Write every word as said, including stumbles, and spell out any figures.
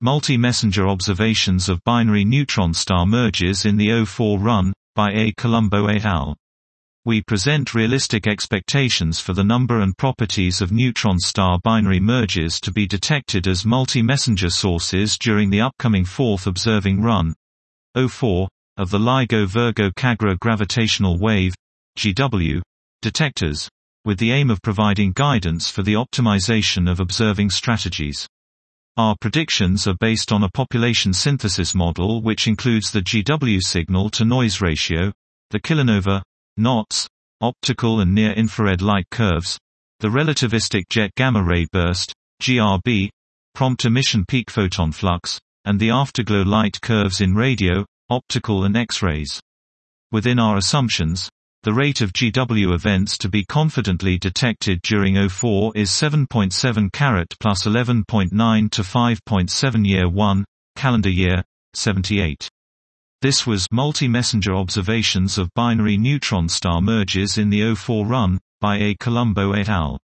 Multi-messenger observations of binary neutron star mergers in the O four run, by A. Colombo et al. We present realistic expectations for the number and properties of neutron star binary mergers to be detected as multi-messenger sources during the upcoming fourth observing run, O four, of the LIGO Virgo Cagra gravitational wave, G W, detectors, with the aim of providing guidance for the optimization of observing strategies. Our predictions are based on a population synthesis model which includes the G W signal-to-noise ratio, the kilonova, knots, optical and near-infrared light curves, the relativistic jet gamma-ray burst, G R B, prompt emission peak photon flux, and the afterglow light curves in radio, optical and X-rays. Within our assumptions, the rate of G W events to be confidently detected during O four is seven point seven carat plus eleven point nine to five point seven year one, calendar year, seventy-eight. This was Multi-Messenger Observations of Binary Neutron Star Mergers in the O four Run, by A. Colombo et al.